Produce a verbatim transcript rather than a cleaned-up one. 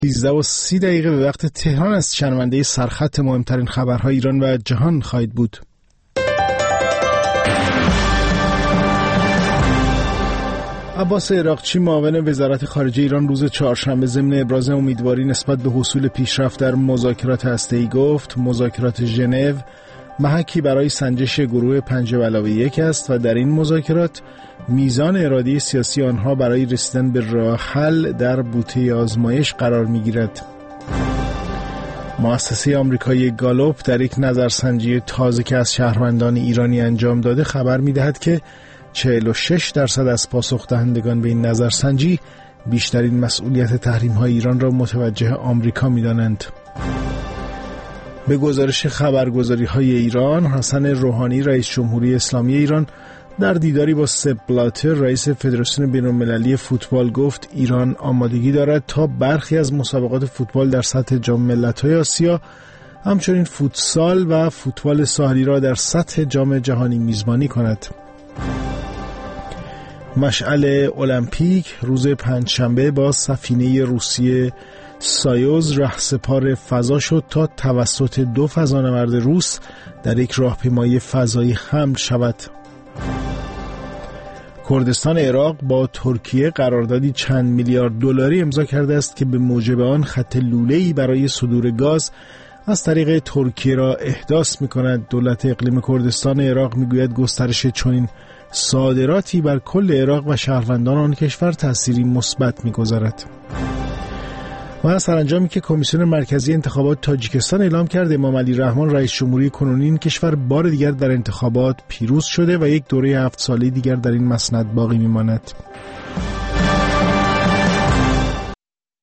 سیزده و سی دقیقه به وقت تهران از شنونده سرخط مهمترین خبرهای ایران و جهان خواهید بود. عباس عراقچی معاون وزارت خارجه ایران روز چهارشنبه ضمن ابراز امیدواری نسبت به حصول پیشرفت در مذاکرات هسته‌ای گفت مذاکرات ژنو محکی برای سنجش گروه پنج به علاوه یک است و در این مذاکرات میزان اراده سیاسی آنها برای رسیدن به راه حل در بوته آزمایش قرار می‌گیرد. مؤسسه آمریکایی گالوپ در یک نظرسنجی تازه که از شهروندان ایرانی انجام داده خبر می‌دهد که چهل و شش درصد از پاسخ دهندگان به این نظرسنجی بیشترین مسئولیت تحریم‌های ایران را متوجه آمریکا می‌دانند. به گزارش خبرگزاری‌های ایران، حسن روحانی رئیس جمهوری اسلامی ایران در دیداری با سپ بلاتر رئیس فدراسیون بین‌المللی فوتبال گفت ایران آمادگی دارد تا برخی از مسابقات فوتبال در سطح جام ملت‌های آسیا همچنین فوتسال و فوتبال ساحلی را در سطح جام جهانی میزبانی کند. مشعل المپیک روز پنجشنبه با سفینه روسیه سایوز رهسپار فضا شد تا توسط دو فضانورد روس در یک راهپیمایی فضایی حمل شود. کردستان عراق با ترکیه قراردادی چند میلیارد دلاری امضا کرده است که به موجب آن خط لوله‌ای برای صدور گاز از طریق ترکیه را احداث می‌کند. دولت اقلیم کردستان عراق می‌گوید گسترش چنین صادراتی بر کل عراق و شهروندان آن کشور تأثیری مثبت می‌گذارد. و سرانجامی که کمیسیون مرکزی انتخابات تاجیکستان اعلام کرد امام علی رحمان رئیس جمهوری کنونی این کشور بار دیگر در انتخابات پیروز شده و یک دوره هفت ساله دیگر در این مسند باقی می‌ماند.